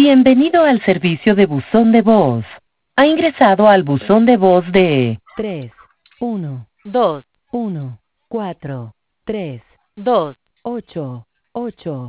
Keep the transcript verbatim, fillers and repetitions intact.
Bienvenido al servicio de buzón de voz. Ha ingresado al buzón de voz de tres, uno, dos, uno, cuatro, tres, dos. ocho, ocho.